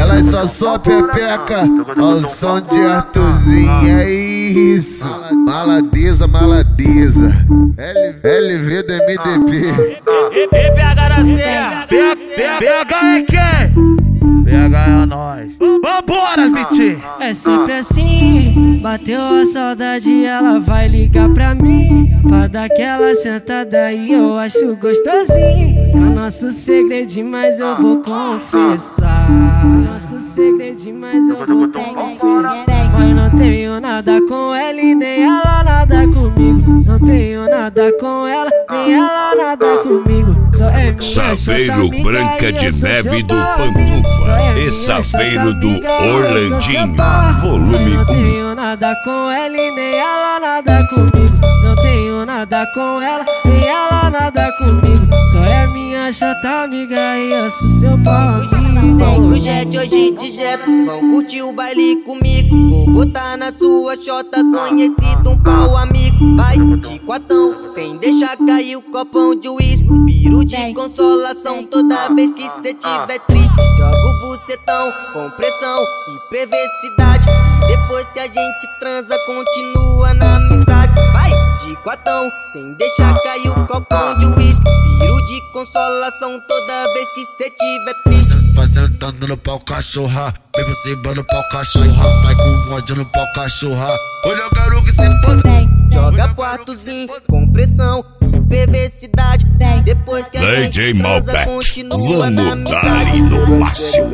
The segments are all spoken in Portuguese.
Elas só pepeca ao som de Arthurzinho, é isso. Maladeza, maladeza. LV do MDP. PH na serra. PH é quem? PH é nós. Vambora, Vitinho. É sempre assim, bateu a saudade, ela vai ligar pra mim, pra dar aquela sentada e eu acho gostosinho. É o nosso segredinho, mas eu vou confessar. Nosso segredinho, mas eu vou confessar. Mas não tenho nada com ela e nem ela nada comigo. Não tenho nada com ela, nem ela nada comigo. Só é minha Saveiro Branca de Neve do Pantufa e Saveiro do Orlandinho, volume 1. Não tenho nada com ela e nem ela nada comigo. Não tenho nada com ela, nem ela nada comigo. Só é minha chata amiga e eu sou seu pau amigo. Vem pro jet hoje de jet, vão curtir o baile comigo. Vou botar na sua chota, conhecido um pau amigo. Vai de quatão, sem deixar cair o copão de uísque. Piro de consolação toda vez que cê tiver triste. Joga o bucetão com pressão e perversidade. Depois que a gente transa, continua na amizade. Vai de quatão, sem deixar cair o copão de uísque. Piro de consolação toda vez que cê tiver triste. Vai sentando no pau cachorra, vem por cima no pau cachorra. Vai com ódio no pau cachorra, olha o garoto que se pode. Joga quartozinho com pressão e perversidade. Depois que a gente transa, continua na Vamos dar amizade. ali no máximo.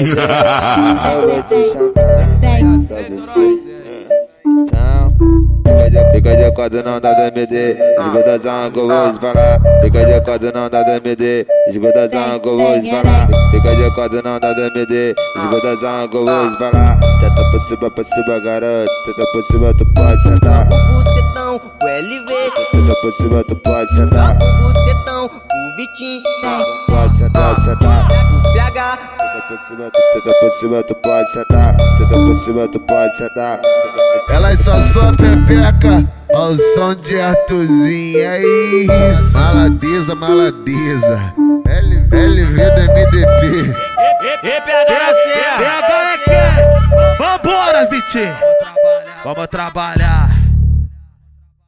Fica de acordo, não dá DMD. Esgotação que eu vou disparar. Fica de acordo, não dá DMD. Esgotação que eu vou disparar. Fica de acordo, não dá DMD. Esgotação que eu vou disparar. Senta pra cima, garoto. Senta por cima, tu pode sentar. O bucetão, o LV. Senta por cima, tu pode sentar. O bucetão, o Vitinho. Pode sentar, sentar. O PH. Senta por cima, tu pode sentar. Senta por cima, tu pode sentar. Elas só pepeca ao som de Arthurzinho, é isso. Maladeza, maladeza. LV do MDP. PH na serra. PH é quem? Vambora, Vitinho. Vamos trabalhar.